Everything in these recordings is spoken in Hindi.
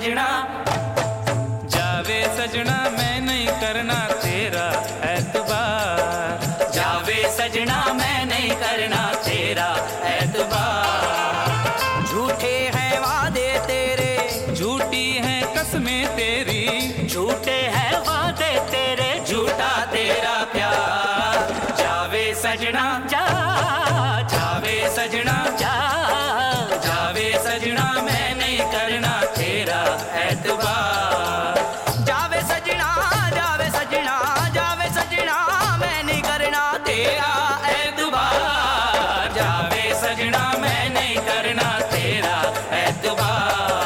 सजना, जावे सजना मैं नहीं करना तेरा एतबार, जावे सजना मैं नहीं करना तेरा एतबार। झूठे हैं वादे तेरे, झूठी हैं कसमें तेरी, झूठे हैं वादे तेरे, झूठा तेरा प्यार। जावे सजना जा, जावे सजना जा, जावे सजना मैं नहीं करना तेरा एतबार। जावे सजना, जावे सजना, जावे सजना मैं नहीं करना तेरा एतबार, जावे सजना मैं नहीं करना तेरा एतबार।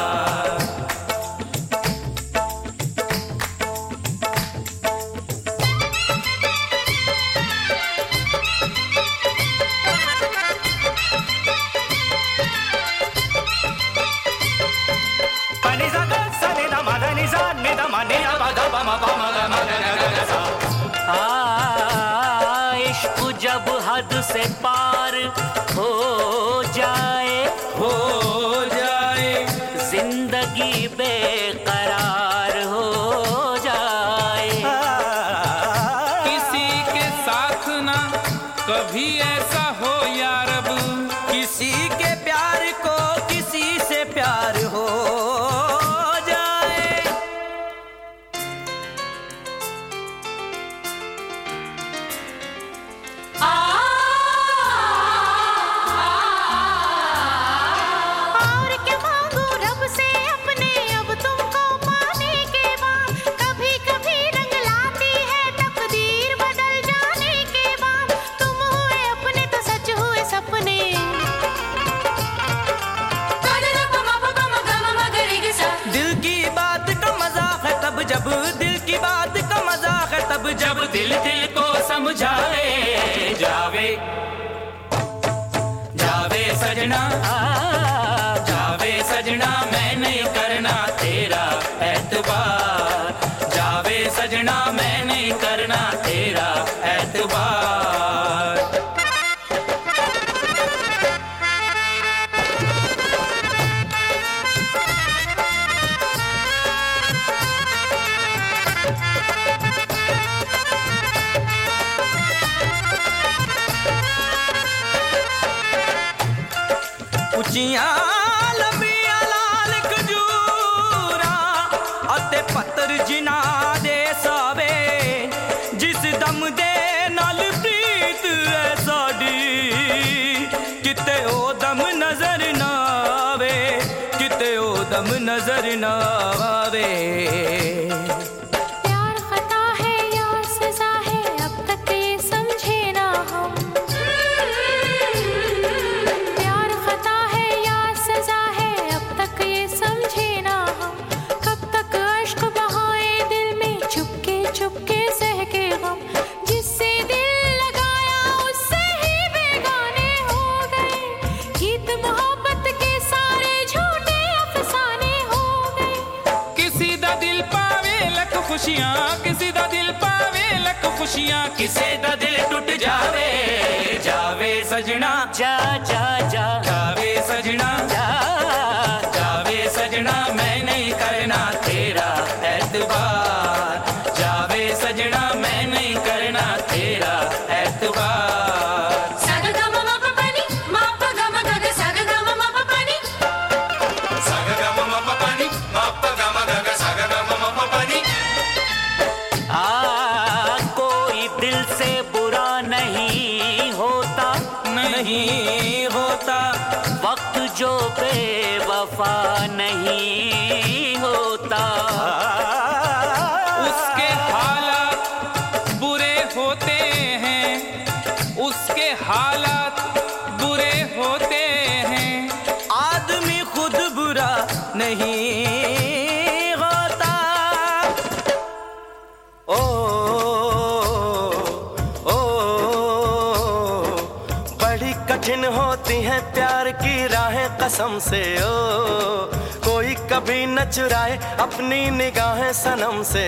इश्क जब हद से पार हो जाए, हो जाए जिंदगी बेकरार हो जाए। किसी के साथ ना कभी ऐसा हो यार, अब किसी के प्यार को किसी से प्यार हो जाए। और क्या मांगू रब से अपने, अब तुमको पाने के बाद। कभी कभी रंग लाती है तकदीर बदल जाने के बाद। तुम हुए अपने तो सच हुए सपने। दिल की बात का मजाक है तब जब, दिल की बात का मजाक है तब जब दिल दिल को समझाए। जावे, जावे सजना, जावे सजना मैं नहीं करना तेरा एतबार, जावे सजना मैं नहीं करना तेरा एतबार। उचियां लंबियां लाल खजूरा अते पत्थर जिना दे सावे, जिस दम दे नाल प्रीत है साडी, किते ओ दम नजर ना आवे, किते ओ दम नजर ना आवे। प्यार खता है यार सजा है, अब तक ये समझे ना हम। प्यार खता है यार सजा है, अब तक ये समझे ना हम। कब तक अश्क बहाए दिल में चुपके चुपके सह के गम। जिससे दिल लगाया उससे ही बेगाने हो गए। गीत मोहब्बत के सारे झूठे अफसाने हो गए। किसी दा दिल पावे लख खुशियां, किसी दा दिल पावे लख खुशियां, किसे दा दिल टूट जावे। जावे सजना जा जा जा, जावे सजना जा जावे सजना मैं नहीं करना तेरा एतबार, जावे सजना मैं नहीं करना तेरा एतबार। कोई दिल से बुरा नहीं होता, नहीं होता वक्त जो बेवफा नहीं होता। उसके हालात बुरे होते हैं, उसके हालात बुरे होते हैं। आदमी खुद बुरा नहीं होता। ओ ओ बड़ी कठिन होती हैं प्यार की राहें कसम से। ओ कोई कभी न चुराए अपनी निगाहें सनम से।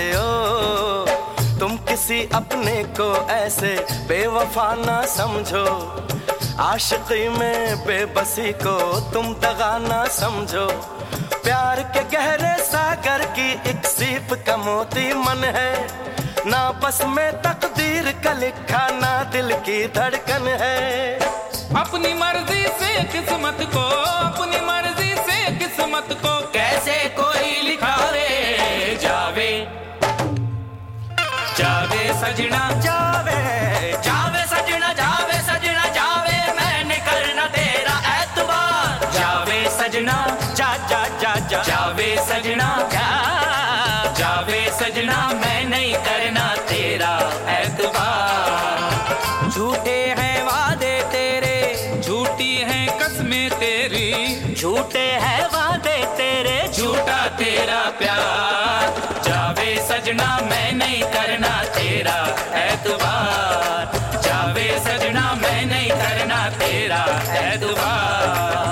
ओ तुम किसी अपने को ऐसे बेवफा ना समझो, आशिकी में बेबसी को तुम दगा ना समझो, प्यार के गहरे सागर की एक सीप का मोती मन है, ना बस में तकदीर का लिखा ना दिल की धड़कन है। अपनी मर्जी से किस्मत को, अपनी मर्जी से किस्मत को कैसे कोई लिखा रे। जावे जावे सजना जावे जावे सजना, जावे सजना जावे, मैंने करना तेरा एतबार। जावे सजना जा जा जा जा जावे सजना जावे सजना, मैं नहीं करना तेरा एतबार। झूठे हैं वादे तेरे, झूठी हैं कसमें तेरी, झूठे हैं वादे तेरे, झूठा तेरा प्यार। जावे सजना मैं नहीं करना तेरा एतबार, जावे सजना मैं नहीं करना तेरा एतबार।